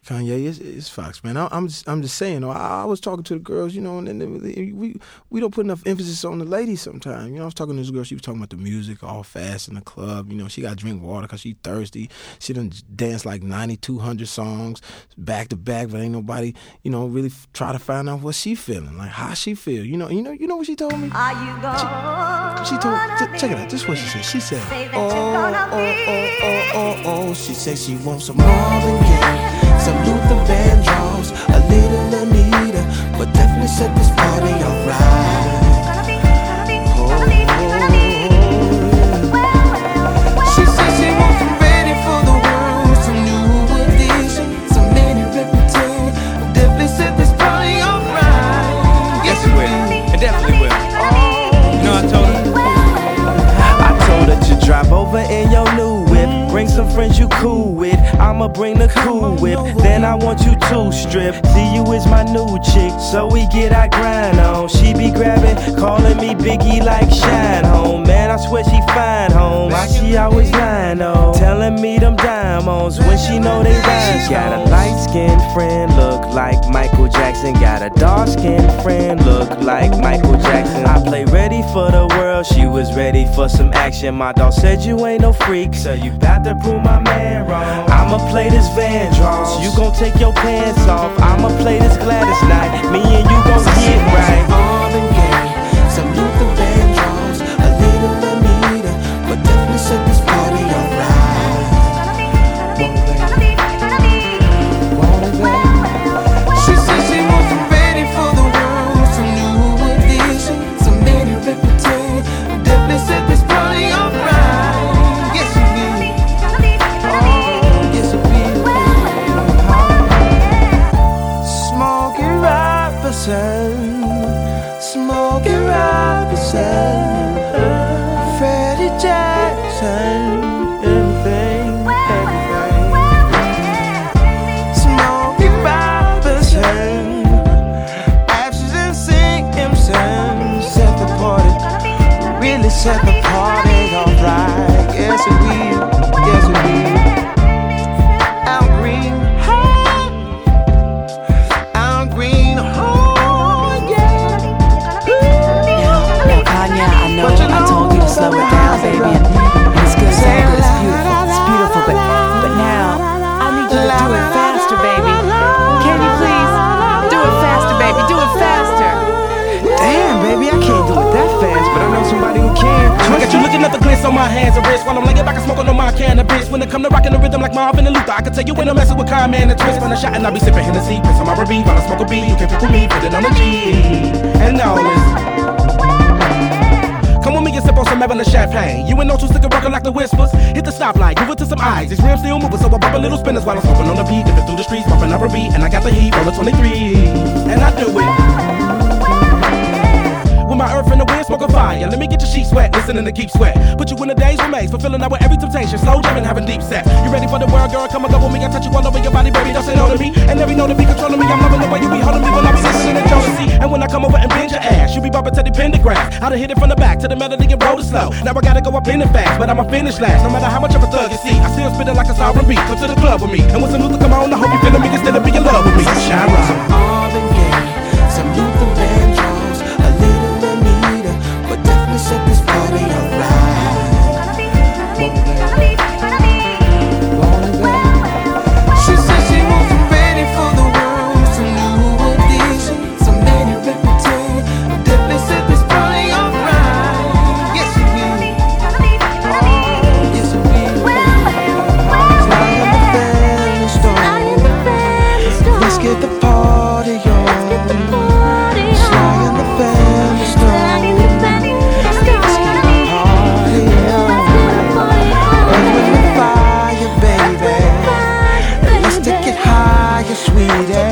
Kanye, it's Fox, man. I'm just saying. I was talking to the girls, you know, and we don't put enough emphasis on the ladies sometimes. You know, I was talking to this girl. She was talking about the music, all fast in the club. You know, she got to drink water because she thirsty. She done danced like 9,200 songs back to back, but ain't nobody, you know, really try to find out what she feeling, like how she feel. You know what she told me? Are you gonna She told. Check it out. This is what she said. She said, oh. She said she wants some Marvin Gaye, some Luther Vandross, a little Anita, but definitely set this party alright. She said she wants some ready for the world, some new edition, some mini repertoire, definitely set this party alright. Yes, it will. It definitely will. You know, I told her to drive over in your new whip. Bring some friends you cool with. I'ma bring the cool whip. Then I want you to strip. See you is my new chick, so we get our grind on. She be grabbing, calling me Biggie like Shine Home. Man, I swear she fine home. Why she always lying on? Telling me them diamonds when she know they rhyme. She got a light-skinned friend, look like Michael Jackson. Got a dark-skinned friend, look like Michael Jackson. I play ready for the world, she was ready for some action. My dog said you ain't no freak, so you bout to prove my man wrong. I'ma play this Vandross, you gon' take your pants off. I'ma play this Gladys Knight, me and you gon' get right. Marvin Gaye, some Luther Vandross, a little Anita, but definitely set this party alright. She said she wants some ready for the world, some new edition, some mini repertoire, definitely set this party alright. Yes, you will. Oh, yes, you will. Smokey Robinson, Smokey Robinson, Freddie Jackson, everything. Smokey Robinson, Ashes and Simpson, set the party, really set the party alright. Yes, it will. Yes, it will. Al Green, Al Green, oh yeah. Now, Kanye, I know I told you to slow it down, baby, and it's good, it's all good, it's beautiful, but now I need you to do it faster, baby. Can you please do it faster, baby? Do it faster. Damn, baby, I can't do it that fast, but I know somebody who can. I got you looking at the glitz on my hands and wrists while I'm laying back and smoking on my cannabis. When it come to rocking the rhythm like Marvin and Luther, I can tell you when I'm messing with Kanye and twist. When I shot and I be sipping Hennessy, piss on my R&B while I smoke a B. You can pick with me, put it on the G, and all this. Come with me and sip on some Evelyn champagne. You and no two sticker rockin' like the whispers. Hit the stoplight, give it to some eyes. These rims still moving, so I pop a little spinners while I'm smoking on the beat. Dipping through the streets, popping up a beat, and I got the heat, rollin' 23, and I do it. With my earth in the wind, smoking fire. Let me get your sheets wet, listening to Keep Sweat. Put you in the days remains, fulfilling out with every temptation. Slow jamming, having deep set. You ready for the world, girl? Come and go with me. I touch you all over your body, baby. Don't say no to me. And every note to be controlling me. I'm loving the way you be holding me when I be listening to Jodeci. And when I come over and bend your ass, you be bumping to the pentagram. I done hit it from the back to the melody and roll it slow. Now I gotta go up in it fast, but I'ma finish last. No matter how much of a thug you see, I still spit it like a sovereign beat. Come to the club with me. And when some Luther come on, I hope you feeling me instead of being in love with me. Shine right. Marvin Gaye, some Luther Vandross, a little Anita, but definitely set this party alright. She said she wants some ready for the world, some new edition, some mini repertoire, definitely set this party alright. Yes, you will. Oh, yes, you will. Fly in the family stone. Let's get the party on. Fly in the family stone. Let's get the party on. Earth, wind, and fire, baby. Let's take it higher, sweetie.